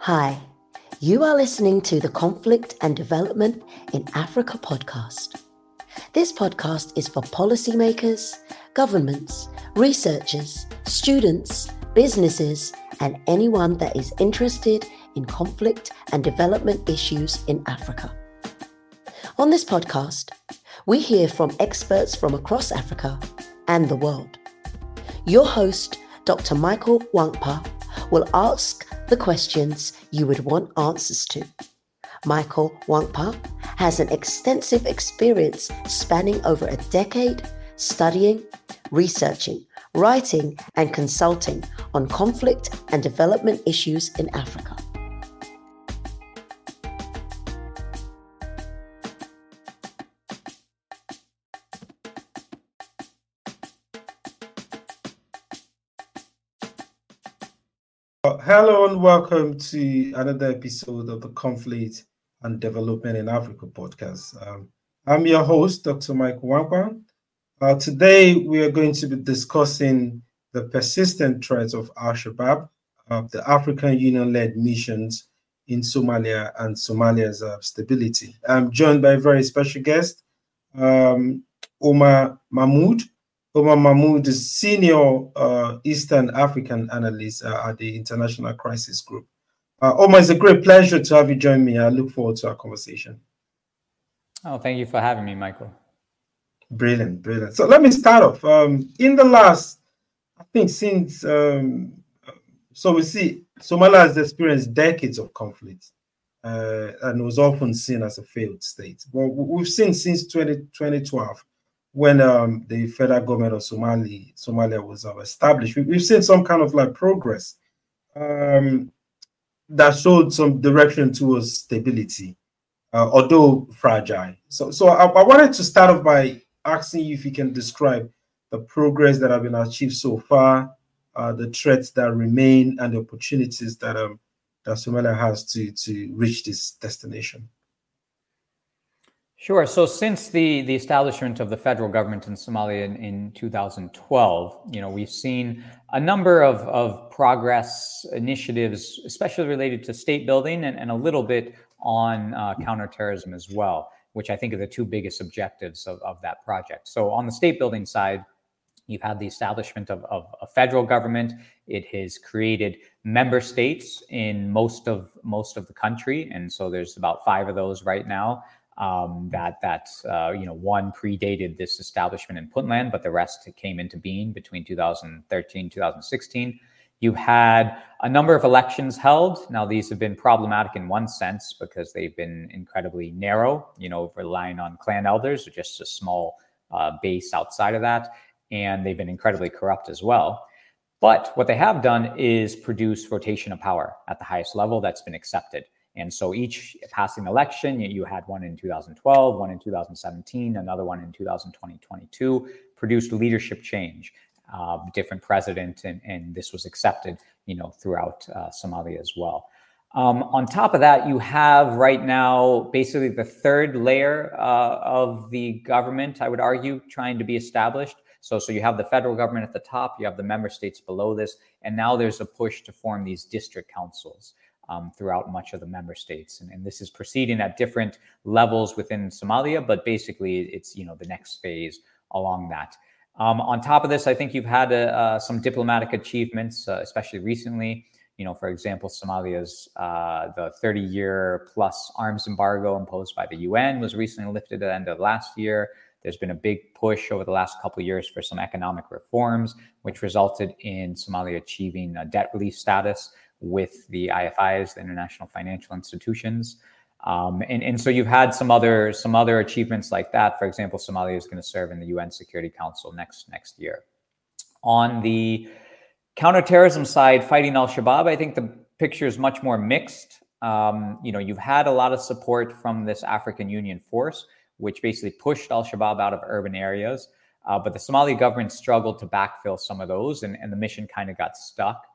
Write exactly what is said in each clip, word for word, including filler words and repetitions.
Hi, you are listening to the Conflict and Development in Africa podcast. This podcast is for policymakers, governments, researchers, students, businesses, and anyone that is interested in conflict and development issues in Africa. On this podcast, we hear from experts from across Africa and the world. Your host, Doctor Michael Wankpa, will ask the questions you would want answers to. Michael Wankpa has an extensive experience spanning over a decade studying, researching, writing, and consulting on conflict and development issues in Africa. Hello and welcome to another episode of the Conflict and Development in Africa podcast. Um, I'm your host, Doctor Michael Wankpa. Uh, today, we are going to be discussing the persistent threats of Al-Shabaab, uh, the African Union-led missions in Somalia and Somalia's uh, stability. I'm joined by a very special guest, um, Omar Mahmoud. Omar Mahmoud is Senior uh, Eastern African Analyst uh, at the International Crisis Group. Uh, Omar, it's a great pleasure to have you join me. I look forward to our conversation. Oh, thank you for having me, Michael. Brilliant, brilliant. So let me start off. Um, in the last, I think since, um, so we see Somalia has experienced decades of conflict uh, and was often seen as a failed state. Well, we've seen since twenty twelve, when um, the federal government of Somali, Somalia was uh, established, we, we've seen some kind of like progress um, that showed some direction towards stability, uh, although fragile. So, so I, I wanted to start off by asking you if you can describe the progress that have been achieved so far, uh, the threats that remain, and the opportunities that um, that Somalia has to to reach this destination. Sure. So since the, the establishment of the federal government in Somalia in, in two thousand twelve, you know, we've seen a number of, of progress initiatives, especially related to state building and, and a little bit on uh, counterterrorism as well, which I think are the two biggest objectives of, of that project. So on the state building side, you've had the establishment of, of a federal government. It has created member states in most of most of the country. And so there's about five of those right now. Um, that that uh, you know, one predated this establishment in Puntland, but the rest came into being between two thousand thirteen, two thousand sixteen. You've had a number of elections held. Now, these have been problematic in one sense because they've been incredibly narrow, you know, relying on clan elders or just a small uh, base outside of that. And they've been incredibly corrupt as well. But what they have done is produce rotation of power at the highest level that's been accepted. And so each passing election, you had one in two thousand twelve, one in two thousand seventeen, another one in two thousand twenty, twenty-two, produced leadership change, uh, different president, and, and this was accepted, you know, throughout uh, Somalia as well. Um, on top of that, you have right now basically the third layer uh, of the government, I would argue, trying to be established. So, so you have the federal government at the top, you have the member states below this, and now there's a push to form these district councils Um, throughout much of the member states. And, and this is proceeding at different levels within Somalia, but basically it's, you know, the next phase along that. Um, on top of this, I think you've had uh, uh, some diplomatic achievements, uh, especially recently. You know, for example, Somalia's uh, the thirty-year plus arms embargo imposed by the U N was recently lifted at the end of last year. There's been a big push over the last couple of years for some economic reforms, which resulted in Somalia achieving a debt relief status with the I F Is, the international financial institutions. Um, and, and so you've had some other some other achievements like that. For example, Somalia is going to serve in the U N Security Council next, next year. On the counterterrorism side, fighting Al-Shabaab, I think the picture is much more mixed. Um, you know, you've had a lot of support from this African Union force, which basically pushed Al-Shabaab out of urban areas. Uh, but the Somali government struggled to backfill some of those, and, and the mission kind of got stuck.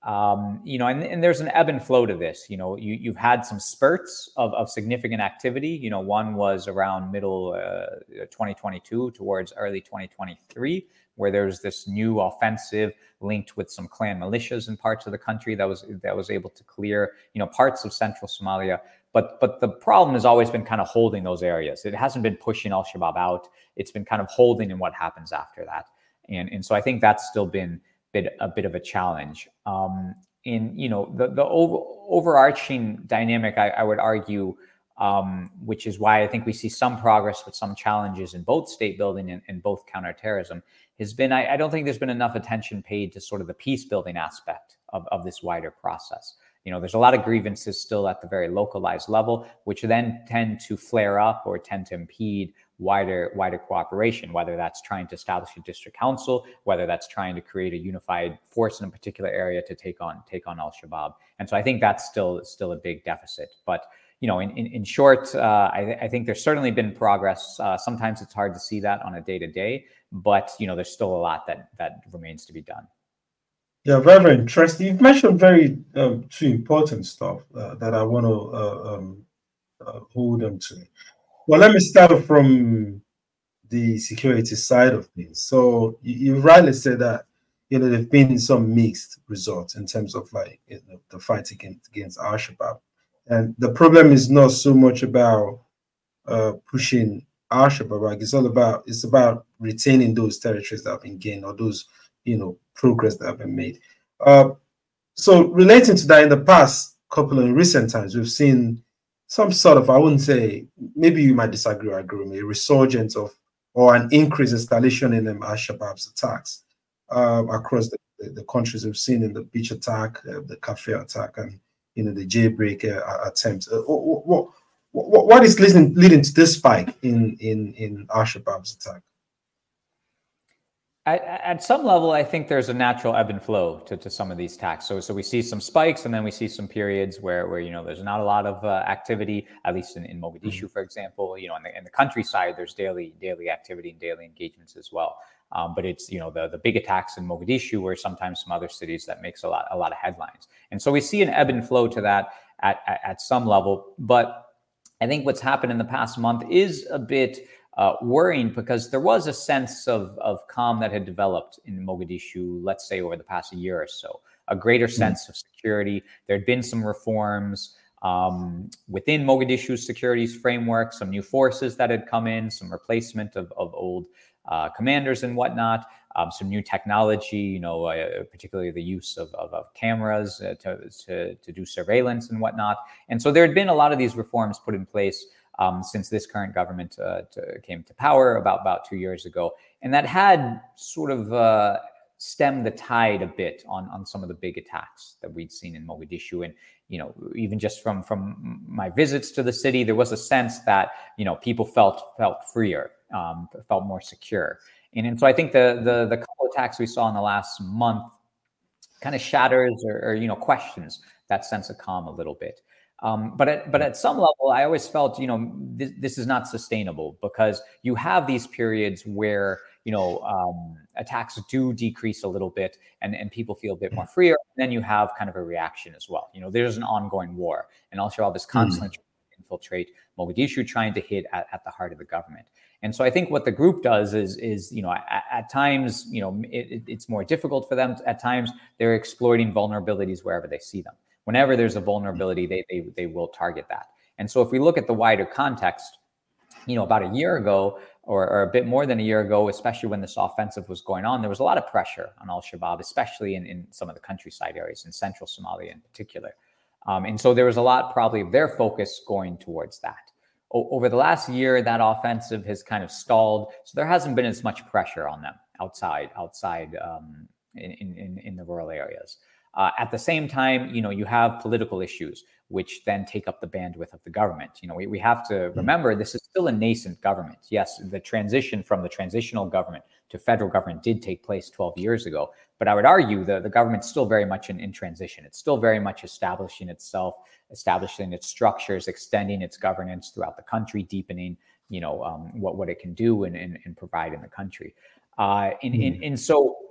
Um, you know, and, and there's an ebb and flow to this. You know, you, you've had some spurts of, of significant activity. You know, one was around middle uh, twenty twenty-two towards early twenty twenty-three, where there was this new offensive linked with some clan militias in parts of the country that was that was able to clear, you know, parts of central Somalia. But but the problem has always been kind of holding those areas. It hasn't been pushing Al-Shabaab out. It's been kind of holding in what happens after that. And and so I think that's still been bit a bit of a challenge. Um, in you know the the over, overarching dynamic, I, I would argue, um, which is why I think we see some progress but some challenges in both state building and, and both counterterrorism, has been I, I don't think there's been enough attention paid to sort of the peace building aspect of, of this wider process. You know, there's a lot of grievances still at the very localized level, which then tend to flare up or tend to impede wider wider cooperation, whether that's trying to establish a district council, whether that's trying to create a unified force in a particular area to take on take on Al-Shabaab. And so I think that's still still a big deficit. But you know, in in, in short, uh, I, I think there's certainly been progress. Uh, sometimes it's hard to see that on a day to day, but you know, there's still a lot that that remains to be done. Yeah, very, very interesting. You've mentioned very um, two important stuff uh, that I want to uh, um, uh, hold on to. Well, let me start from the security side of things. So you, you rightly said that, you know, there've been some mixed results in terms of like, you know, the fight against, against Al-Shabaab. And the problem is not so much about uh, pushing Al-Shabaab, like it's all about, it's about retaining those territories that have been gained, or those, you know, progress that have been made. Uh, so relating to that, in the past couple of recent times, we've seen some sort of, I wouldn't say, maybe you might disagree or agree with me, a resurgence of, or an increased escalation in um, Al-Shabaab's attacks uh, across the, the, the countries. We've seen in the beach attack, uh, the cafe attack, and, you know, the jailbreak uh, attempts. Uh, what, what, what is leading, leading to this spike in, in, in Al-Shabaab's attack? At, at some level, I think there's a natural ebb and flow to, to some of these attacks. So, so we see some spikes, and then we see some periods where, where you know, there's not a lot of uh, activity. At least in, in Mogadishu, mm-hmm. for example, you know, in the, in the countryside, there's daily daily activity and daily engagements as well. Um, but it's, you know, the the big attacks in Mogadishu, or sometimes some other cities, that makes a lot a lot of headlines. And so we see an ebb and flow to that at at, at some level. But I think what's happened in the past month is a bit Uh, worrying, because there was a sense of, of calm that had developed in Mogadishu, let's say over the past year or so, a greater sense mm. of security. There had been some reforms um, within Mogadishu's securities framework, some new forces that had come in, some replacement of, of old uh, commanders and whatnot, um, some new technology, you know, uh, particularly the use of, of, of cameras uh, to, to, to do surveillance and whatnot. And so there had been a lot of these reforms put in place Um, since this current government uh, to, came to power about, about two years ago. And that had sort of uh, stemmed the tide a bit on, on some of the big attacks that we'd seen in Mogadishu. And, you know, even just from, from my visits to the city, there was a sense that, you know, people felt felt freer, um, felt more secure. And, and so I think the, the, the couple attacks we saw in the last month kind of shatters or, or, you know, questions that sense of calm a little bit. Um, but at, but at some level, I always felt, you know, this, this is not sustainable, because you have these periods where, you know, um, attacks do decrease a little bit, and, and people feel a bit more freer. And then you have kind of a reaction as well. You know, there's an ongoing war, and Al-Shabaab is constantly mm. trying to infiltrate Mogadishu, trying to hit at, at the heart of the government. And so I think what the group does is, is you know, at, at times, you know, it, it's more difficult for them. At times, they're exploiting vulnerabilities wherever they see them. Whenever there's a vulnerability, they, they they will target that. And so if we look at the wider context, you know, about a year ago, or, or a bit more than a year ago, especially when this offensive was going on, there was a lot of pressure on Al-Shabaab, especially in, in some of the countryside areas, in central Somalia in particular. Um, and so there was a lot probably of their focus going towards that. O- over the last year, that offensive has kind of stalled. So there hasn't been as much pressure on them outside, outside um, in, in, in the rural areas. Uh, at the same time, you know, you have political issues, which then take up the bandwidth of the government. You know, we, we have to remember this is still a nascent government. Yes, the transition from the transitional government to federal government did take place twelve years ago. But I would argue the, the government's still very much in, in transition. It's still very much establishing itself, establishing its structures, extending its governance throughout the country, deepening, you know, um, what, what it can do and, and, and provide in the country. Uh, and, mm. and, and so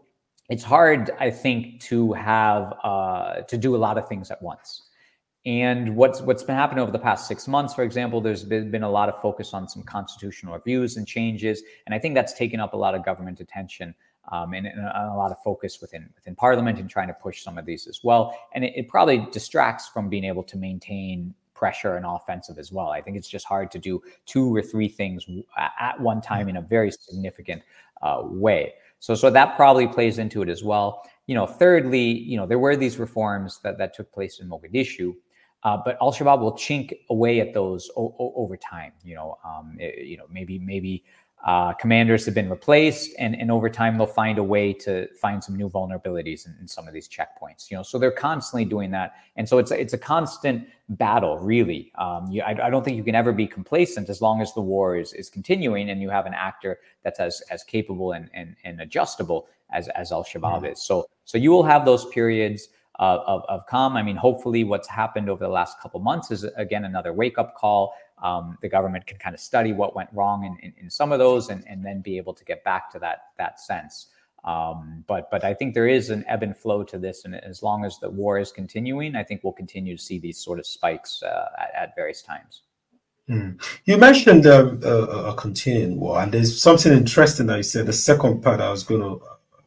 it's hard, I think, to have uh, to do a lot of things at once. And what's what's been happening over the past six months, for example, there's been, been a lot of focus on some constitutional reviews and changes, and I think that's taken up a lot of government attention um, and, and a, a lot of focus within within Parliament in trying to push some of these as well. And it, it probably distracts from being able to maintain pressure and offensive as well. I think it's just hard to do two or three things at one time in a very significant uh, way. So, so that probably plays into it as well. You know, thirdly, you know, there were these reforms that that took place in Mogadishu. Uh, but Al-Shabaab will chink away at those o- o- over time. You know, um, it, you know, maybe maybe uh, commanders have been replaced, and, and over time they'll find a way to find some new vulnerabilities in, in some of these checkpoints. You know, so they're constantly doing that, and so it's a, it's a constant battle, really. Um, you, I, I don't think you can ever be complacent as long as the war is is continuing, and you have an actor that's as as capable and and, and adjustable as as Al-Shabaab mm. is. So so you will have those periods Uh, of, of calm. I mean, hopefully what's happened over the last couple months is, again, another wake-up call. Um, the government can kind of study what went wrong in, in, in some of those and, and then be able to get back to that that sense. Um, but but I think there is an ebb and flow to this. And as long as the war is continuing, I think we'll continue to see these sort of spikes uh, at, at various times. Mm. You mentioned um, a, a continuing war, and there's something interesting that you said, the second part I was going to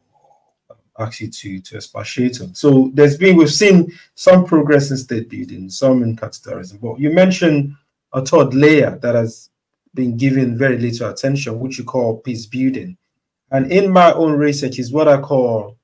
actually to to expatiate on. So there's been, we've seen some progress in state building, some in counterterrorism, but you mentioned a third layer that has been given very little attention, which you call peace building. And in my own research is what I call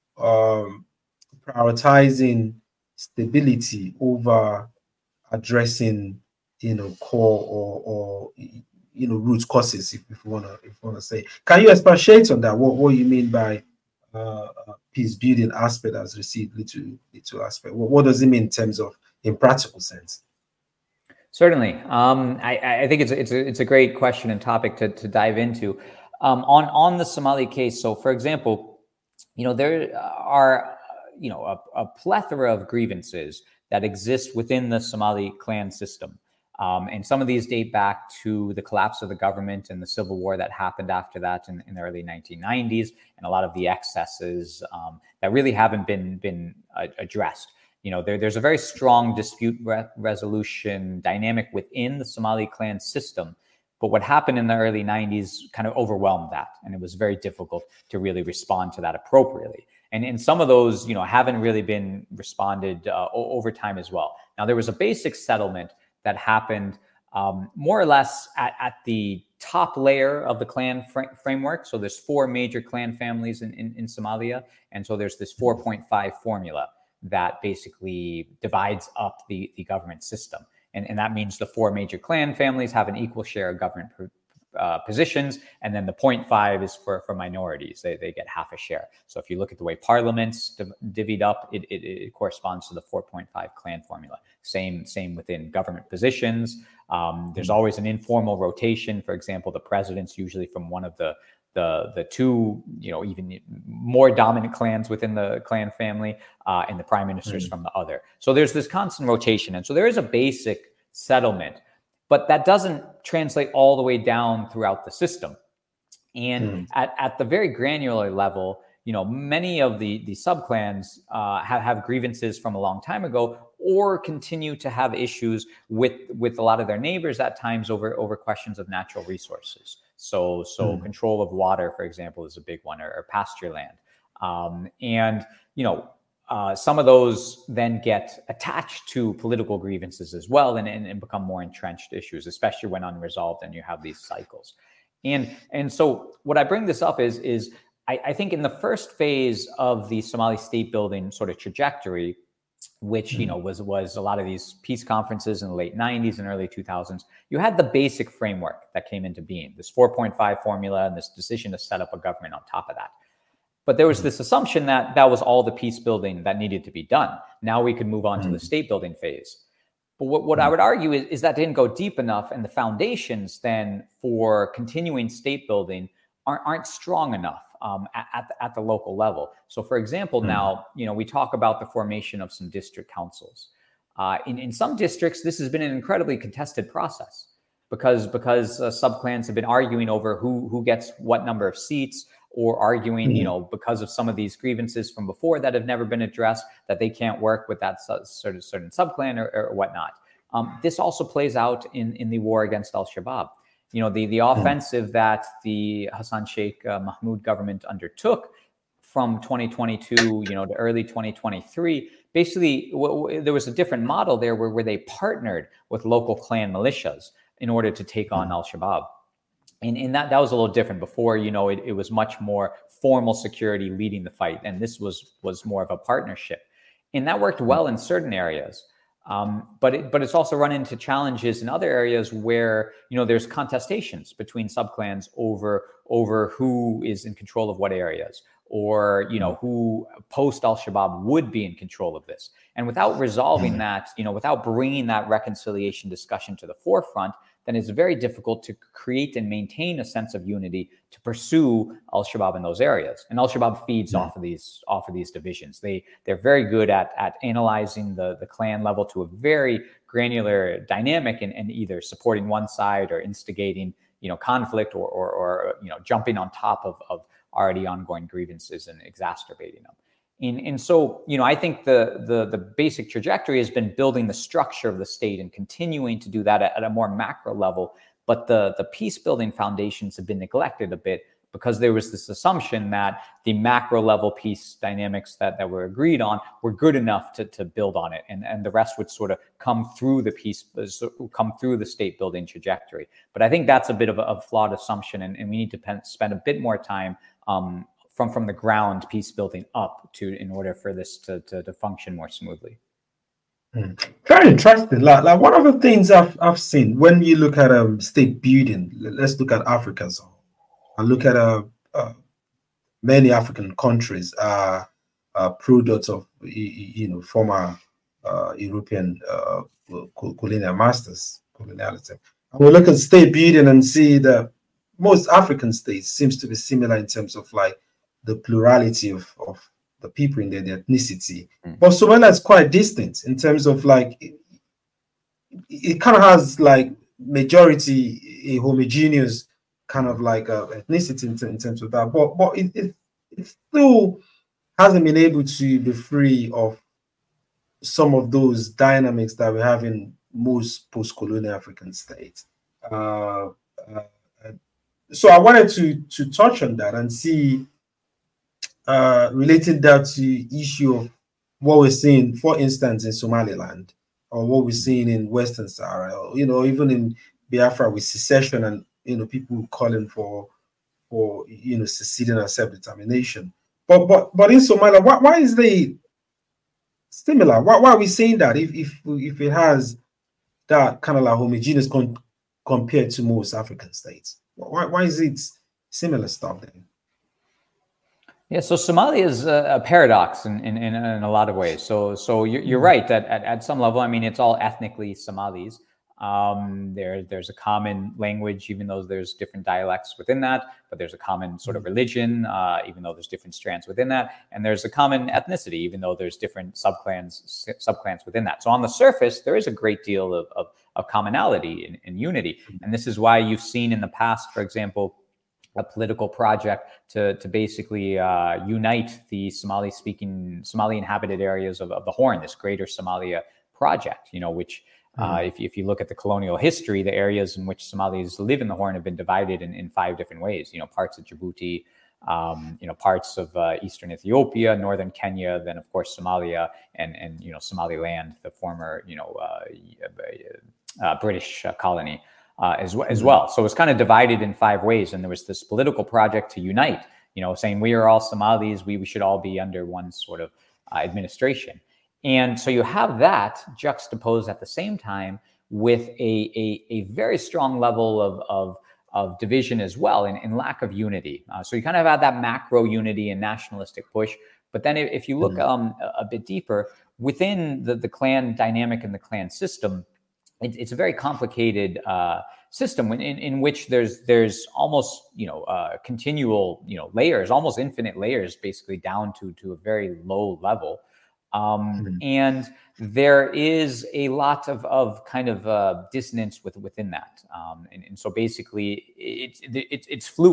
um, prioritizing stability over addressing, you know, core or or you know root causes, if, if you wanna if you wanna say. Can you expatiate on that? What what you mean by Uh, peace building aspect has received little little aspect? What, what does it mean in terms of, in practical sense? Certainly, um, I, I think it's it's a, it's a great question and topic to to dive into. Um, on on the Somali case, so for example, you know there are you know a, a plethora of grievances that exist within the Somali clan system. Um, and some of these date back to the collapse of the government and the civil war that happened after that in, in the early nineteen nineties, and a lot of the excesses um, that really haven't been been uh, addressed. You know, there, there's a very strong dispute re- resolution dynamic within the Somali clan system, but what happened in the early nineties kind of overwhelmed that, and it was very difficult to really respond to that appropriately. And, and some of those, you know, haven't really been responded uh, over time as well. Now, there was a basic settlement that happened um, more or less at, at the top layer of the clan fr- framework. So there's four major clan families in, in, in Somalia. And so there's this four point five formula that basically divides up the, the government system. And, and that means the four major clan families have an equal share of government uh, positions. And then the zero point five is for, for minorities. They, they get half a share. So if you look at the way parliament's div- divvied up, it, it, it corresponds to the four point five clan formula. Same, same within government positions. Um, there's always an informal rotation. For example, the president's usually from one of the the the two, you know, even more dominant clans within the clan family, uh, and the prime minister's mm. from the other. So there's this constant rotation, and so there is a basic settlement, but that doesn't translate all the way down throughout the system. And mm. at at the very granular level, you know, many of the the subclans uh, have have grievances from a long time ago, or continue to have issues with with a lot of their neighbors at times over over questions of natural resources. So so mm. control of water, for example, is a big one, or, or pasture land. Um, and you know, uh, some of those then get attached to political grievances as well, and, and, and become more entrenched issues, especially when unresolved, and you have these cycles. And and so what I bring this up is is I, I think in the first phase of the Somali state building sort of trajectory, which, you know, was was a lot of these peace conferences in the late nineties and early two thousands, you had the basic framework that came into being, this four point five formula and this decision to set up a government on top of that. But there was this assumption that that was all the peace building that needed to be done. Now we could move on mm. to the state building phase. But what, what mm. I would argue is, is that didn't go deep enough, and the foundations then for continuing state building aren't, aren't strong enough um, at, at, the, at the local level. So for example, mm. now, you know, we talk about the formation of some district councils. Uh, in, in some districts, this has been an incredibly contested process because, because uh, subclans have been arguing over who, who gets what number of seats, or arguing, Mm-hmm. you know, because of some of these grievances from before that have never been addressed, that they can't work with that su- sort of certain subclan or, or whatnot. Um, this also plays out in, in the war against al-Shabaab. You know, the, the offensive that the Hassan Sheikh uh, Mahmoud government undertook from twenty twenty-two, you know, to early twenty twenty-three, basically w- w- there was a different model there where, where they partnered with local clan militias in order to take on al-Shabaab. And, and that, that was a little different. Before, you know, it, it was much more formal security leading the fight. And this was, was more of a partnership. And that worked well in certain areas. Um, but it, but it's also run into challenges in other areas where, you know, there's contestations between subclans over over who is in control of what areas, or, you know, who post al-Shabaab would be in control of this. And without resolving that, you know, without bringing that reconciliation discussion to the forefront, then it's very difficult to create and maintain a sense of unity to pursue al-Shabaab in those areas. And al-Shabaab feeds off of these off of these divisions. They they're very good at at analyzing the the clan level to a very granular dynamic, and, and either supporting one side or instigating, you know, conflict, or or, or you know, jumping on top of of already ongoing grievances and exacerbating them. And, and so, you know, I think the, the the basic trajectory has been building the structure of the state and continuing to do that at, at a more macro level. But the, the peace building foundations have been neglected a bit, because there was this assumption that the macro level peace dynamics that, that were agreed on were good enough to, to build on it. And, and the rest would sort of come through the peace, come through the state building trajectory. But I think that's a bit of a, a flawed assumption. And, and we need to pen, spend a bit more time um, from from the ground peace building up to in order for this to to, to function more smoothly. Mm. Very interesting. Like, like one of the things I've I've seen when you look at um state building, let's look at Africa as a whole, and look at uh, uh many African countries are uh, products of you know former uh, European uh, colonial masters, colonialism. And we look at state building and see that most African states seems to be similar in terms of like the plurality of, of the people in their, their ethnicity. Mm. But Somalia is quite distant in terms of like, it, it kind of has like majority, a homogeneous kind of like uh, ethnicity in, in terms of that. But, but it, it, it still hasn't been able to be free of some of those dynamics that we have in most post-colonial African states. Uh, uh, so I wanted to to touch on that and see, uh, related that to issue of what we're seeing, for instance, in Somaliland, or what we're seeing in Western Sahara, or, you know, even in Biafra with secession, and you know, people calling for for you know seceding and self-determination. But but but in Somalia, why, why is they similar? Why, why are we saying that if if if it has that kind of like homogeneous con compared to most African states? Why why is it similar stuff then? Yeah, so Somalia is a, a paradox in, in, in, in a lot of ways. So so you're, you're right that at, at some level, I mean, it's all ethnically Somalis. Um, there, there's a common language, even though there's different dialects within that, but there's a common sort of religion, uh, even though there's different strands within that. And there's a common ethnicity, even though there's different subclans, subclans within that. So on the surface, there is a great deal of, of, of commonality and, and unity. And this is why you've seen in the past, for example, a political project to, to basically uh, unite the Somali-speaking, Somali-inhabited areas of, of the Horn, this Greater Somalia project, you know, which Uh, if, if you look at the colonial history, the areas in which Somalis live in the Horn have been divided in, in five different ways. You know, parts of Djibouti, um, you know, parts of uh, eastern Ethiopia, northern Kenya, then of course Somalia, and and you know Somaliland, the former you know uh, uh, British uh, colony uh, as as well. So it's kind of divided in five ways, and there was this political project to unite. You know, saying we are all Somalis, we we should all be under one sort of uh, administration. And so you have that juxtaposed at the same time with a, a, a very strong level of, of, of division as well, and, and lack of unity. Uh, so you kind of have that macro unity and nationalistic push. But then if, if you look um, a, a bit deeper, within the, the clan dynamic and the clan system, it, it's a very complicated uh, system in, in, in which there's there's almost, you know, uh, continual, you know, layers, almost infinite layers, basically down to, to a very low level. Um, mm-hmm. And there is a lot of, of kind of uh, dissonance with, within that. Um, and, and so basically it's, it, it's fluid.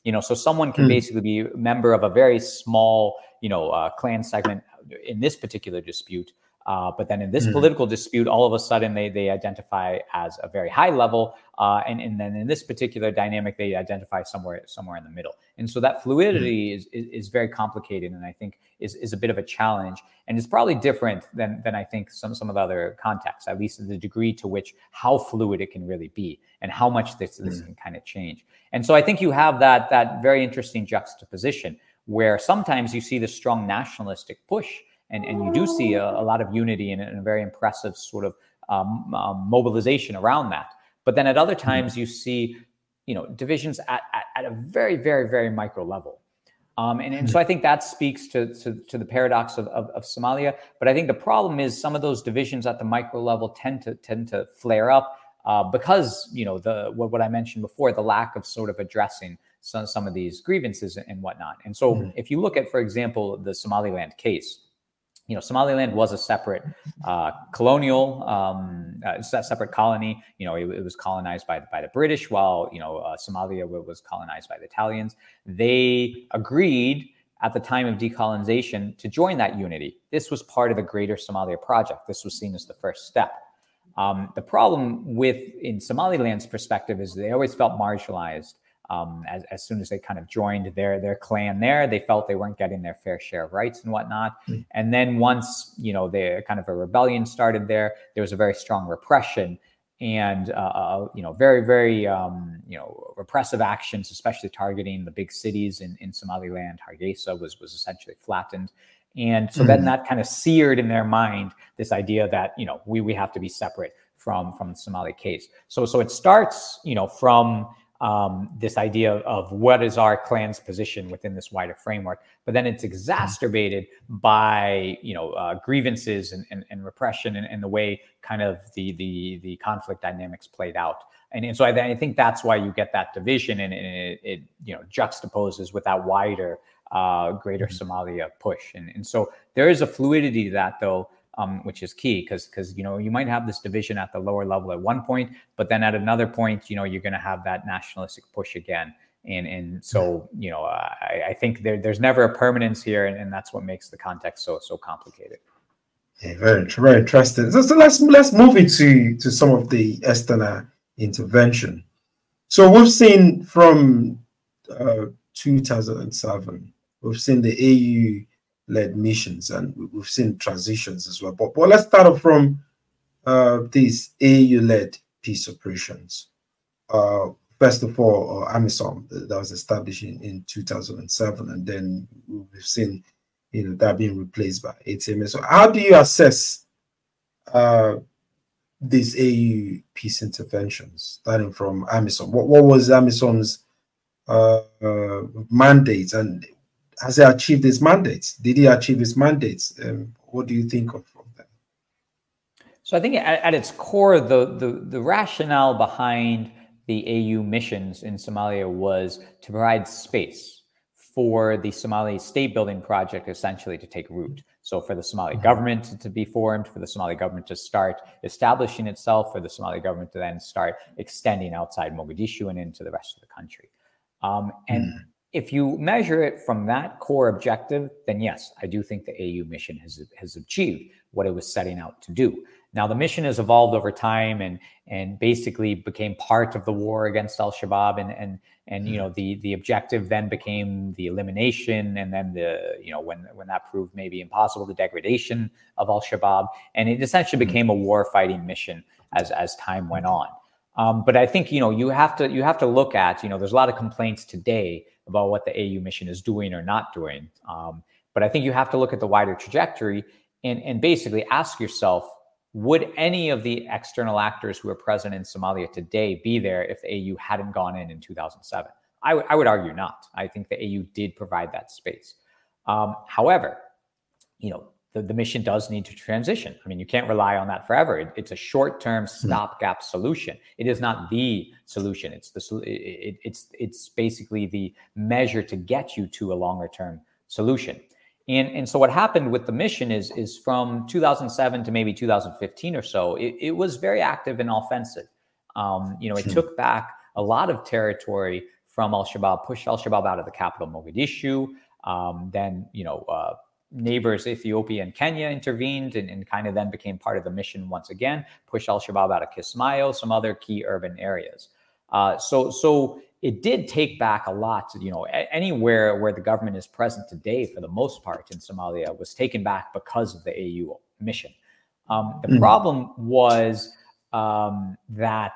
You know, so someone can mm. basically be a member of a very small, you know, uh, clan segment in this particular dispute. Uh, but then in this mm. political dispute, all of a sudden they they identify as a very high level, uh, and and then in this particular dynamic they identify somewhere somewhere in the middle. And so that fluidity mm. is, is is very complicated, and I think is is a bit of a challenge, and it's probably different than than I think some some of the other contexts, at least the degree to which how fluid it can really be, and how much this this mm. can kind of change. And so I think you have that that very interesting juxtaposition where sometimes you see the strong nationalistic push. And, and you do see a, a lot of unity and, and a very impressive sort of um, um, mobilization around that. But then at other times you see, you know, divisions at, at, at a very, very, very micro level. Um, and, and so I think that speaks to, to, to the paradox of, of, of Somalia. But I think the problem is some of those divisions at the micro level tend to tend to flare up uh, because, you know, the what, what I mentioned before, the lack of sort of addressing some, some of these grievances and whatnot. And so mm-hmm. if you look at, for example, the Somaliland case, you know, Somaliland was a separate uh, colonial, um, uh, separate colony. You know, it, it was colonized by, by the British, while, you know, uh, Somalia was colonized by the Italians. They agreed at the time of decolonization to join that unity. This was part of the greater Somalia project. This was seen as the first step. Um, the problem with, in Somaliland's perspective, is they always felt marginalized. Um, as, as soon as they kind of joined their their clan there, they felt they weren't getting their fair share of rights and whatnot. Mm. And then once, you know, they kind of a rebellion started there, there was a very strong repression and, uh, you know, very, very, um, you know, repressive actions, especially targeting the big cities in, in Somaliland. Hargeisa was, was essentially flattened. And so mm. then that kind of seared in their mind this idea that, you know, we, we have to be separate from, from the Somali case. So, so it starts, you know, from Um, this idea of what is our clan's position within this wider framework, but then it's exacerbated by, you know, uh, grievances and, and, and repression and, and the way kind of the the the conflict dynamics played out. And, and so I, I think that's why you get that division, and, and it, it you know juxtaposes with that wider, uh, greater mm-hmm. Somalia push. And, and so there is a fluidity to that, though. Um, which is key, because because you know you might have this division at the lower level at one point, but then at another point, you know, you're going to have that nationalistic push again, and and so you know I, I think there there's never a permanence here, and, and that's what makes the context so so complicated. Yeah, very very interesting. So, so let's let's move into to some of the external intervention. So we've seen from uh, two thousand seven, we've seen the A U led missions, and we've seen transitions as well. But, but let's start off from uh, these A U-led peace operations. Uh, first of all, uh, AMISOM, that was established in, in two thousand seven, and then we've seen, you know, that being replaced by A T M S. So how do you assess uh, these A U peace interventions, starting from AMISOM? What, what was AMISOM's uh, uh, mandate, and has he achieved his mandates? Did he achieve his mandates? Um, what do you think of, of that? So I think at, at its core, the, the the rationale behind the A U missions in Somalia was to provide space for the Somali state building project essentially to take root. So for the Somali mm-hmm. government to be formed, for the Somali government to start establishing itself, for the Somali government to then start extending outside Mogadishu and into the rest of the country. Um, and mm-hmm. If you measure it from that core objective, then yes, I do think the A U mission has, has achieved what it was setting out to do. Now, the mission has evolved over time and and basically became part of the war against Al-Shabaab, and and and you know the the objective then became the elimination, and then the you know when when that proved maybe impossible, the degradation of Al-Shabaab, and it essentially became a war fighting mission as as time went on. Um, but I think you know you have to you have to look at you know there's a lot of complaints today about what the A U mission is doing or not doing. Um, but I think you have to look at the wider trajectory and, and basically ask yourself, would any of the external actors who are present in Somalia today be there if the A U hadn't gone in in two thousand seven? I, w- I would argue not. I think the A U did provide that space. Um, however, you know, the, the mission does need to transition. I mean, you can't rely on that forever. It, it's a short-term stopgap mm-hmm. solution. It is not the solution. It's the it, it, it's it's basically the measure to get you to a longer-term solution. And and so what happened with the mission is is from two thousand seven to maybe two thousand fifteen or so, it, it was very active and offensive. Um, you know, it took back a lot of territory from Al-Shabaab, pushed Al-Shabaab out of the capital, Mogadishu. Um, then, you know, uh, neighbors Ethiopia and Kenya intervened and, and kind of then became part of the mission once again, pushed Al-Shabaab out of Kismayo, some other key urban areas. Uh, so, so it did take back a lot. You know, anywhere where the government is present today, for the most part in Somalia, was taken back because of the A U mission. Um, the mm. problem was um, that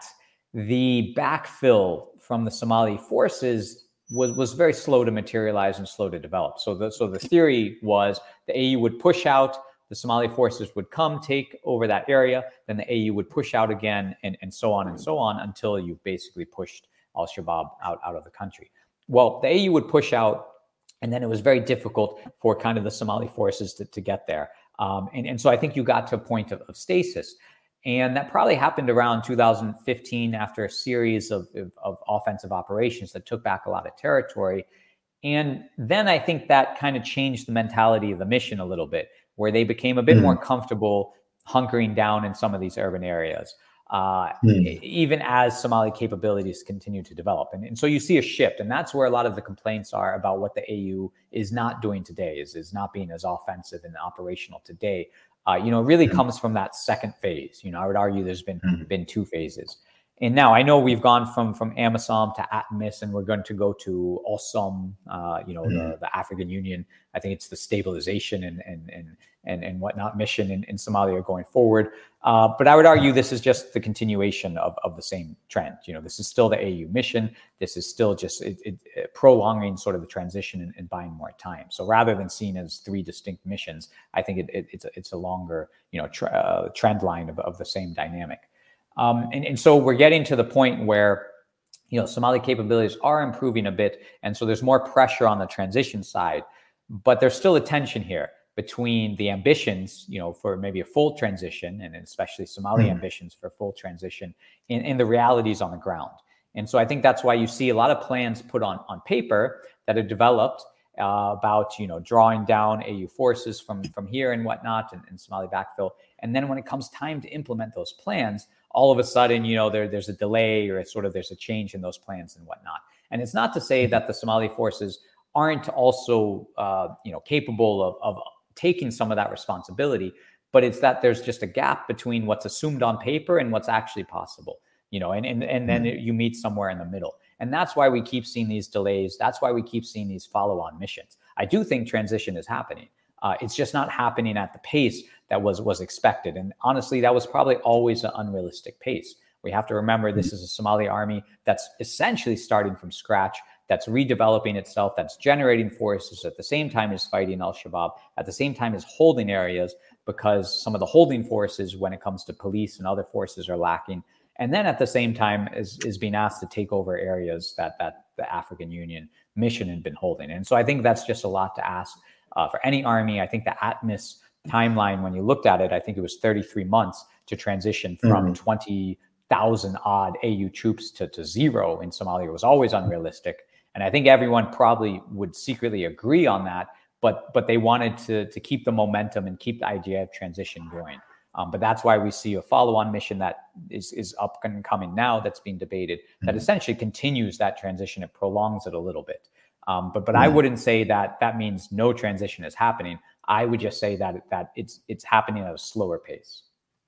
the backfill from the Somali forces was was very slow to materialize and slow to develop. So the so the theory was the A U would push out, the Somali forces would come, take over that area, then the A U would push out again, and, and so on and so on until you basically pushed Al-Shabaab out, out of the country. Well, the A U would push out, and then it was very difficult for kind of the Somali forces to, to get there. Um, and, and so I think you got to a point of, of stasis. And that probably happened around two thousand fifteen after a series of, of, of offensive operations that took back a lot of territory. And then I think that kind of changed the mentality of the mission a little bit, where they became a bit mm. more comfortable hunkering down in some of these urban areas, uh, mm. even as Somali capabilities continue to develop. And, and so you see a shift, and that's where a lot of the complaints are about what the A U is not doing today, is, is not being as offensive and operational today. Uh, you know, it really comes from that second phase. You know, I would argue there's been mm-hmm. been two phases. And now I know we've gone from from AMISOM to ATMIS, and we're going to go to ALSOM, uh, you know, mm-hmm. the, the African Union. I think it's the stabilization and and and and, and whatnot mission in, in Somalia going forward. Uh, but I would argue this is just the continuation of, of the same trend. You know, this is still the A U mission. This is still just it, it, it prolonging sort of the transition and, and buying more time. So rather than seen as three distinct missions, I think it, it, it's a, it's a longer, you know, tra- uh, trend line of, of the same dynamic. Um, and, and so we're getting to the point where, you know, Somali capabilities are improving a bit. And so there's more pressure on the transition side, but there's still a tension here between the ambitions, you know, for maybe a full transition, and especially Somali mm. ambitions for full transition, and, and the realities on the ground. And so I think that's why you see a lot of plans put on, on paper that are developed uh, about, you know, drawing down A U forces from, from here and whatnot, and, and Somali backfill. And then when it comes time to implement those plans, all of a sudden, you know, there, there's a delay, or it's sort of there's a change in those plans and whatnot. And it's not to say that the Somali forces aren't also, uh, you know, capable of, of taking some of that responsibility, but it's that there's just a gap between what's assumed on paper and what's actually possible, you know, and, and, and then you meet somewhere in the middle. And that's why we keep seeing these delays. That's why we keep seeing these follow-on missions. I do think transition is happening. Uh, it's just not happening at the pace that was, was expected. And honestly, that was probably always an unrealistic pace. We have to remember this is a Somali army that's essentially starting from scratch, that's redeveloping itself, that's generating forces at the same time as fighting Al-Shabaab, at the same time as holding areas, because some of the holding forces when it comes to police and other forces are lacking. And then at the same time is, is being asked to take over areas that, that the African Union mission had been holding. And so I think that's just a lot to ask uh, for any army. I think the ATMIS timeline, when you looked at it, I think it was thirty-three months to transition from mm-hmm. twenty thousand odd A U troops to, to zero in Somalia. It was always unrealistic. And I think everyone probably would secretly agree on that, but but they wanted to, to keep the momentum and keep the idea of transition going. Um, but that's why we see a follow-on mission that is, is up and coming now that's being debated, that mm-hmm. essentially continues that transition. It prolongs it a little bit. Um, but but mm-hmm. I wouldn't say that that means no transition is happening. I would just say that that it's it's happening at a slower pace.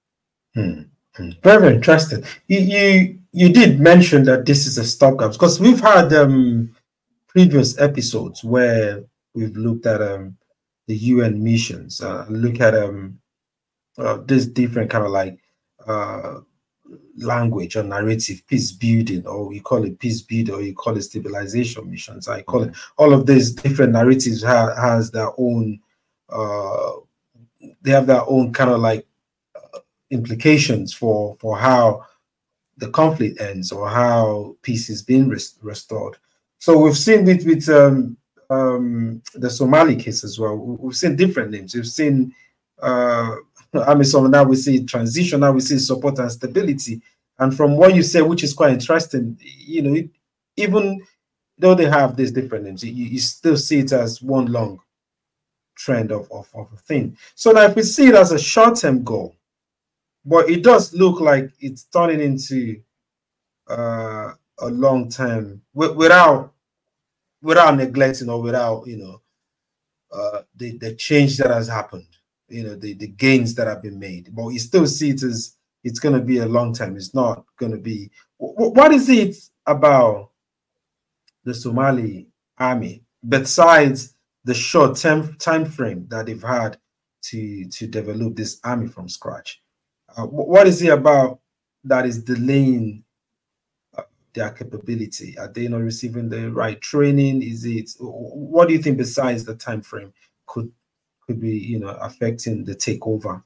Mm-hmm. Very, very interesting. You, you you did mention that this is a stopgap, because we've had um, previous episodes where we've looked at um, the U N missions, uh, look at um, uh, this different kind of like uh, language or narrative, peace building, or you call it peace build, or you call it stabilization missions. I call it all of these different narratives ha- has their own, uh, they have their own kind of like uh, implications for for how the conflict ends or how peace is being rest- restored. So we've seen it with um, um, the Somali case as well. We've seen different names. We've seen uh, AMISOM, now we see transition, now we see support and stability. And from what you say, which is quite interesting, you know, it, even though they have these different names, you, you still see it as one long trend of, of, of a thing. So now if we see it as a short-term goal, but it does look like it's turning into uh, a long term without without neglecting or without, you know, uh, the, the change that has happened, you know, the, the gains that have been made. But you still see it as it's going to be a long time. It's not going to be. What is it about the Somali army, besides the short term time frame that they've had to, to develop this army from scratch? Uh, what is it about that is delaying their capability? Are they not receiving the right training? Is it, what do you think besides the time frame could could be, you know, affecting the takeover?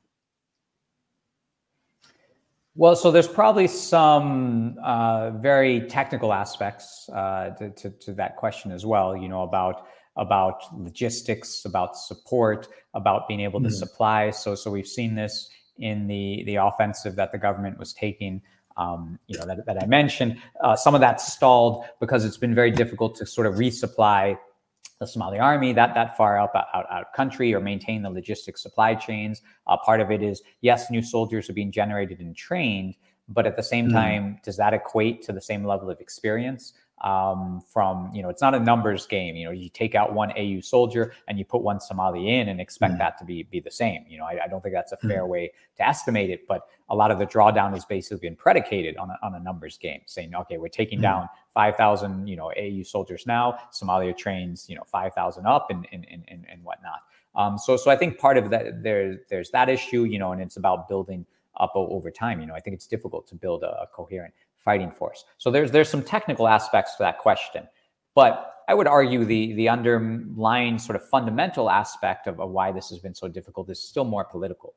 Well, so there's probably some uh, very technical aspects uh, to, to, to that question as well, you know, about about logistics, about support, about being able to mm. supply. So so we've seen this in the the offensive that the government was taking, um, you know, that, that I mentioned. Uh, some of that stalled because it's been very difficult to sort of resupply the Somali army that that far out out, out country or maintain the logistics supply chains. Uh, part of it is, yes, new soldiers are being generated and trained, but at the same mm. time, does that equate to the same level of experience? Um, from, you know, it's not a numbers game. You know, you take out one A U soldier and you put one Somali in and expect mm. that to be be the same. You know, I, I don't think that's a fair mm. way to estimate it, but a lot of the drawdown has basically been predicated on a, on a numbers game, saying, okay, we're taking mm. down five thousand, you know, A U soldiers now, Somalia trains, you know, five thousand up and, and, and, and, and whatnot. Um, so, so I think part of that, there, there's that issue, you know, and it's about building up over time. You know, I think it's difficult to build a, a coherent fighting force. So there's there's some technical aspects to that question, but I would argue the the underlying sort of fundamental aspect of, of why this has been so difficult is still more political.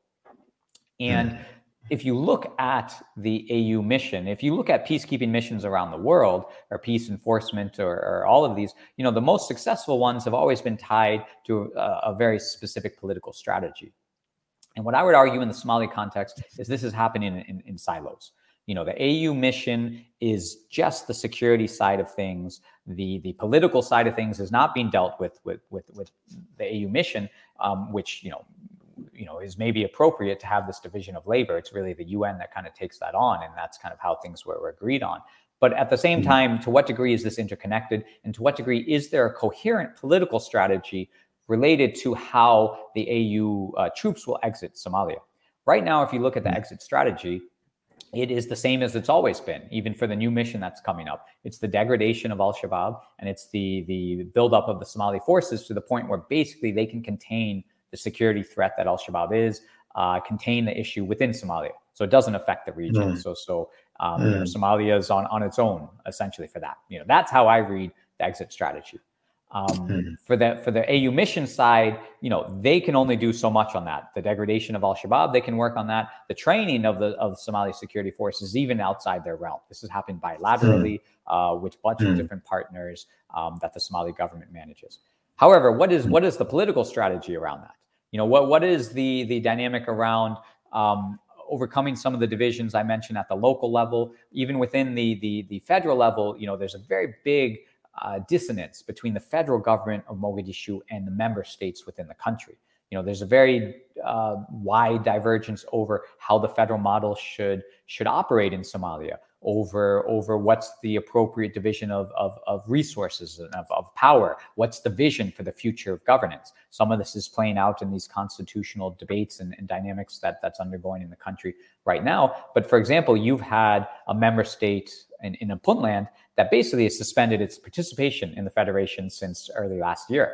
And mm. if you look at the A U mission, if you look at peacekeeping missions around the world, or peace enforcement, or, or all of these, you know, the most successful ones have always been tied to a, a very specific political strategy. And what I would argue in the Somali context is this is happening in, in, in silos. You know, the A U mission is just the security side of things. The the political side of things is not being dealt with with with, with the A U mission, um, which, you know, you know, is maybe appropriate to have this division of labor. It's really the U N that kind of takes that on, and that's kind of how things were, were agreed on. But at the same time, to what degree is this interconnected, and to what degree is there a coherent political strategy related to how the A U uh, troops will exit Somalia? Right now, if you look at the exit strategy, it is the same as it's always been, even for the new mission that's coming up. It's the degradation of al-Shabaab, and it's the the buildup of the Somali forces to the point where basically they can contain the security threat that al-Shabaab is, uh, contain the issue within Somalia. So it doesn't affect the region. Mm. So so um, mm. you know, Somalia is on, on its own, essentially, for that. You know, that's how I read the exit strategy. Um, mm-hmm. For the for the A U mission side, you know, they can only do so much on that. The degradation of al-Shabaab, they can work on that. The training of the of Somali security forces, even outside their realm. This has happened bilaterally mm-hmm. uh, with a bunch mm-hmm. of different partners um, that the Somali government manages. However, what is mm-hmm. what is the political strategy around that? You know, what what is the the dynamic around um, overcoming some of the divisions I mentioned at the local level, even within the the the federal level? You know, there's a very big Uh, dissonance between the federal government of Mogadishu and the member states within the country. You know, there's a very uh, wide divergence over how the federal model should should operate in Somalia, over over what's the appropriate division of of, of resources and of, of power, what's the vision for the future of governance. Some of this is playing out in these constitutional debates and, and dynamics that that's undergoing in the country right now. But for example, you've had a member state in, in Puntland that basically has suspended its participation in the federation since early last year.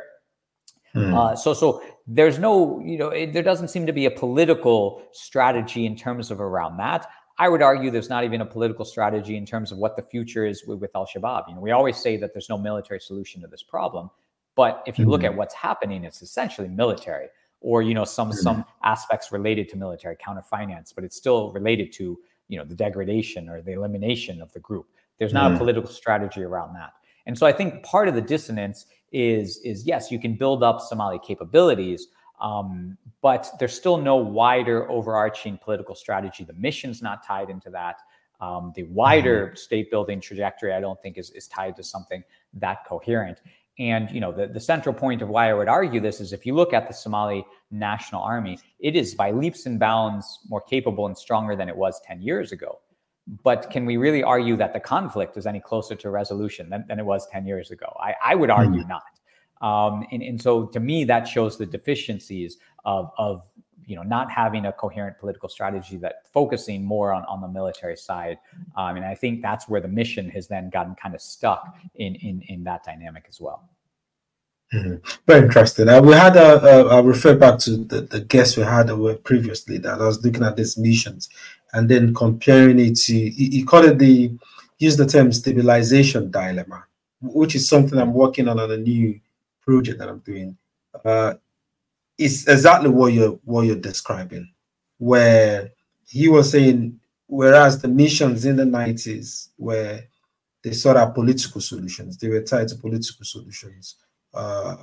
Hmm. Uh, so, so there's no, you know, it, there doesn't seem to be a political strategy in terms of around that. I would argue there's not even a political strategy in terms of what the future is with, with al-Shabaab. You know, we always say that there's no military solution to this problem, but if you hmm. look at what's happening, it's essentially military, or, you know, some hmm. some aspects related to military counter-finance, but it's still related to, you know, the degradation or the elimination of the group. There's not mm. a political strategy around that. And so I think part of the dissonance is, is yes, you can build up Somali capabilities, um, but there's still no wider overarching political strategy. The mission's not tied into that. Um, the wider mm. state building trajectory, I don't think is, is tied to something that coherent. And, you know, the, the central point of why I would argue this is if you look at the Somali National Army, it is by leaps and bounds more capable and stronger than it was ten years ago. But can we really argue that the conflict is any closer to resolution than, than it was ten years ago? I, I would argue mm-hmm. not. Um, and, and so to me, that shows the deficiencies of, of you know, not having a coherent political strategy that focusing more on, on the military side. Um, and I think that's where the mission has then gotten kind of stuck in, in, in that dynamic as well. Mm-hmm. Very interesting. Uh, we had a, a, I'll refer back to the, the guests we had previously that I was looking at these missions and then comparing it to, he, he called it the, use the term stabilization dilemma, which is something I'm working on on a new project that I'm doing. Uh, it's exactly what you're, what you're describing, where he was saying, whereas the missions in the nineties were, they sought out political solutions, they were tied to political solutions. Uh,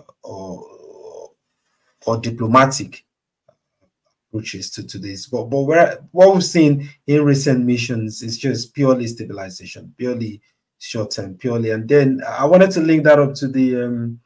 or or diplomatic approaches to, to this. But but where, what we've seen in recent missions is just purely stabilization, purely short-term, purely. And then I wanted to link that up to the um,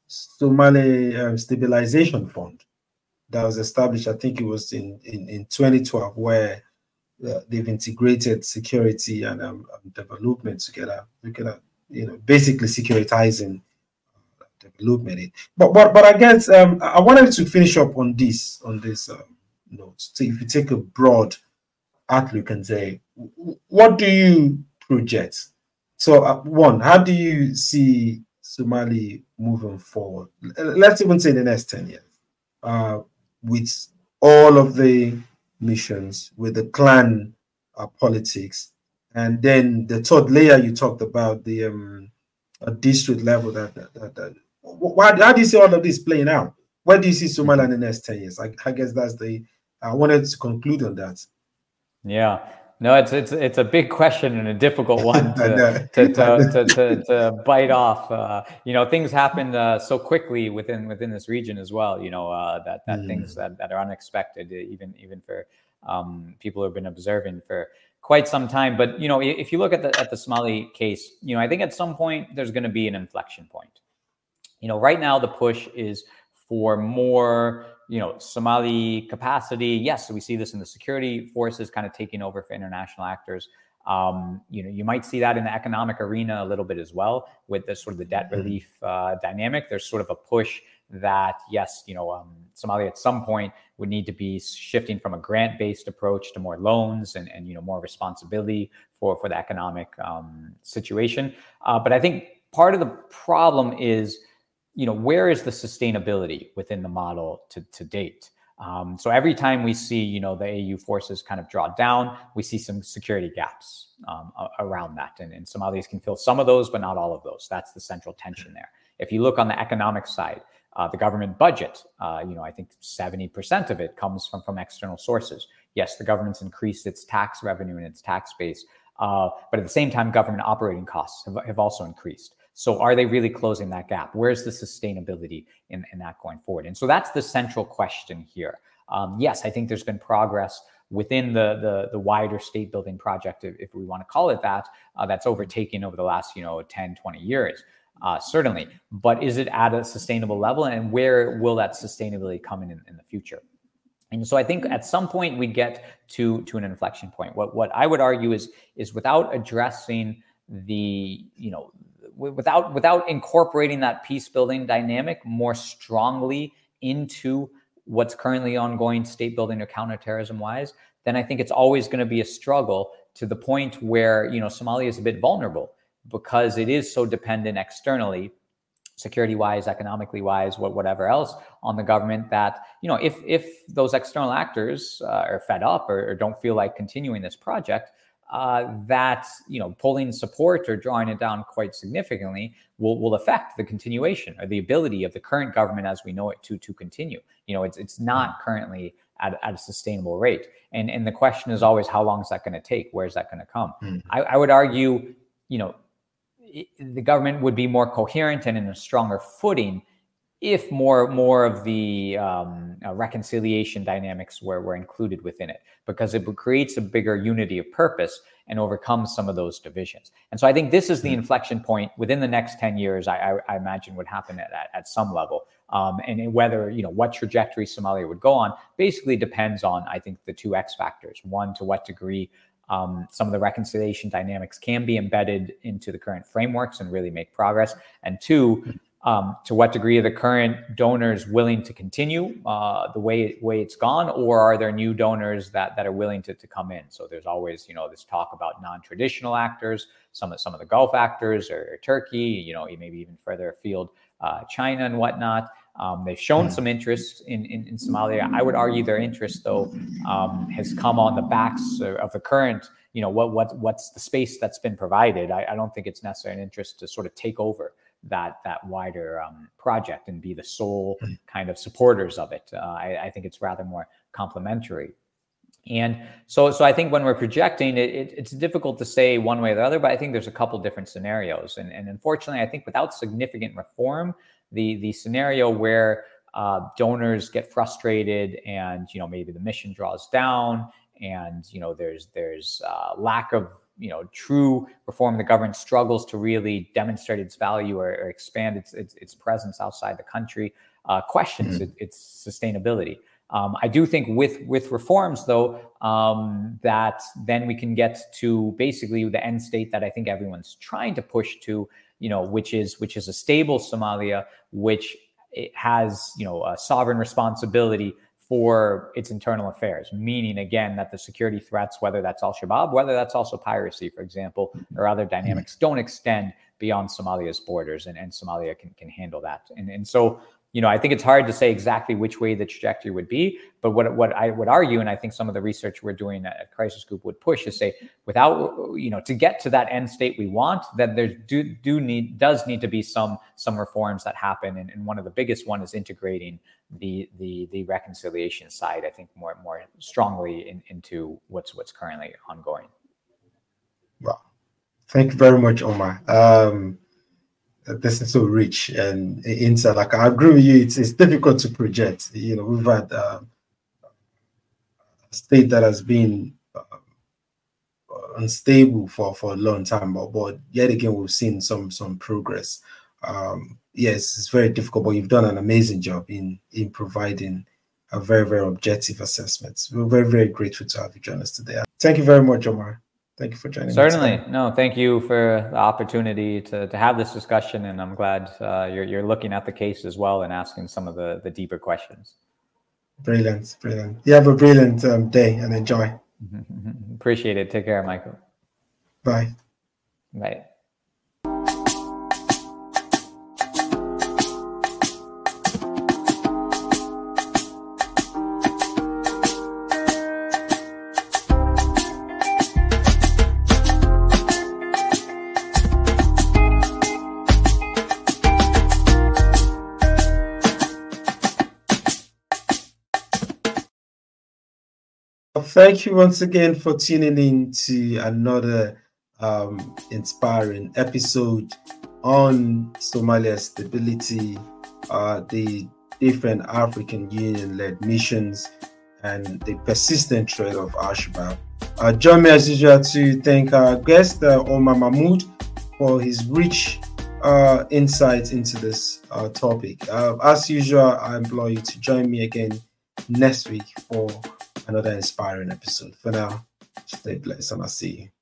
Somali um, Stabilization Fund that was established, I think it was in, in, in twenty twelve, where uh, they've integrated security and um, development together, together, you know, basically securitizing development. But but but I guess um, I wanted to finish up on this on this um, note. So if you take a broad outlook and say, what do you project? So uh, one, how do you see Somali moving forward? Let's even say the next ten years, uh, with all of the missions, with the clan uh, politics, and then the third layer you talked about, the um, a district level that that, that, that Why, how do you see all of this playing out? Where do you see Somalia in the next ten years? I, I guess that's the, I wanted to conclude on that. Yeah, no, it's it's it's a big question and a difficult one to to, to, to, to, to bite off. Uh, you know, things happen uh, so quickly within within this region as well. You know, uh, that that mm. things that, that are unexpected, even even for um, people who have been observing for quite some time. But you know, if you look at the at the Somali case, you know, I think at some point there's going to be an inflection point. You know, right now the push is for more, you know, Somali capacity. Yes, so we see this in the security forces kind of taking over for international actors. Um, you know, you might see that in the economic arena a little bit as well with the sort of the debt relief uh, dynamic. There's sort of a push that, yes, you know, um, Somalia at some point would need to be shifting from a grant-based approach to more loans and, and you know, more responsibility for, for the economic um, situation. Uh, but I think part of the problem is, you know, where is the sustainability within the model to, to date? Um, so every time we see, you know, the A U forces kind of draw down, we see some security gaps um, around that. And, and Somalis can fill some of those, but not all of those. That's the central tension there. If you look on the economic side, uh, the government budget, uh, you know, I think seventy percent of it comes from, from external sources. Yes, the government's increased its tax revenue and its tax base, uh, but at the same time, government operating costs have, have also increased. So are they really closing that gap? Where's the sustainability in, in that going forward? And so that's the central question here. Um, yes, I think there's been progress within the, the, the wider state building project, if, if we want to call it that, uh, that's overtaken over the last, you know, ten, twenty years, uh, certainly. But is it at a sustainable level? And where will that sustainability come in in, in the future? And so I think at some point we get to, to an inflection point. What, what I would argue is, is without addressing the, you know, without without incorporating that peace building dynamic more strongly into what's currently ongoing state building or counterterrorism wise, then I think it's always going to be a struggle to the point where, you know, Somalia is a bit vulnerable because it is so dependent externally, security wise, economically wise, what, whatever else on the government that, you know, if if those external actors uh, are fed up or, or don't feel like continuing this project, Uh, that, you know, pulling support or drawing it down quite significantly will, will affect the continuation or the ability of the current government as we know it to to continue. You know, it's it's not currently at, at a sustainable rate. And, and the question is always, how long is that going to take? Where's that going to come? Mm-hmm. I, I would argue, you know, it, the government would be more coherent and in a stronger footing if more more of the um, uh, reconciliation dynamics were, were included within it, because it creates a bigger unity of purpose and overcomes some of those divisions. And so I think this is the inflection point within the next ten years, I, I, I imagine would happen at, at, at some level. Um, and whether, you know, what trajectory Somalia would go on basically depends on, I think, the two X factors. One, to what degree um, some of the reconciliation dynamics can be embedded into the current frameworks and really make progress. And two, um, to what degree are the current donors willing to continue uh, the way way it's gone, or are there new donors that that are willing to, to come in? So there's always, you know, this talk about non-traditional actors, some of some of the Gulf actors, or, or Turkey, you know, maybe even further afield, uh, China and whatnot. Um, they've shown some interest in, in, in Somalia. I would argue their interest, though, um, has come on the backs of, of the current, you know, what what what's the space that's been provided. I, I don't think it's necessarily an interest to sort of take over that that wider um, project and be the sole kind of supporters of it. Uh, I, I think it's rather more complementary. And so, so I think when we're projecting it, it, it's difficult to say one way or the other, but I think there's a couple different scenarios. And, and unfortunately, I think without significant reform, the, the scenario where uh, donors get frustrated and, you know, maybe the mission draws down and, you know, there's, there's uh, lack of, you know, true reform, the government struggles to really demonstrate its value or, or expand its, its, its presence outside the country, uh, questions mm-hmm. it, its sustainability. Um, I do think with with reforms, though, um, that then we can get to basically the end state that I think everyone's trying to push to, you know, which is which is a stable Somalia, which it has, you know, a sovereign responsibility for its internal affairs, meaning, again, that the security threats, whether that's al-Shabaab, whether that's also piracy, for example, or other dynamics, don't extend beyond Somalia's borders, and, and Somalia can, can handle that. And, and so, you know, I think it's hard to say exactly which way the trajectory would be, but what what I would argue, and I think some of the research we're doing at Crisis Group would push, is say, without, you know, to get to that end state we want, that there do do need does need to be some some reforms that happen, and, and one of the biggest one is integrating the the the reconciliation side, I think, more more strongly in, into what's what's currently ongoing. Well, thank you very much, Omar. Um, This is so rich and insight. Like, I agree with you. It's it's difficult to project. You know, we've had uh, a state that has been uh, unstable for, for a long time, but, but yet again we've seen some some progress. Um, yes, it's very difficult, but you've done an amazing job in in providing a very very objective assessment. We're very very grateful to have you join us today. Thank you very much, Omar. Thank you for joining Certainly. me today. No, thank you for the opportunity to, to have this discussion. And I'm glad uh, you're, you're looking at the case as well and asking some of the, the deeper questions. Brilliant. Brilliant. You have a brilliant um, day and enjoy. Appreciate it. Take care, Michael. Bye. Bye. Thank you once again for tuning in to another um, inspiring episode on Somalia stability, uh, the different African Union-led missions, and the persistent threat of al-Shabaab. Uh, join me as usual to thank our guest, uh, Omar Mahmoud, for his rich uh, insights into this uh, topic. Uh, as usual, I implore you to join me again next week for another inspiring episode. For now, stay blessed and I'll see you.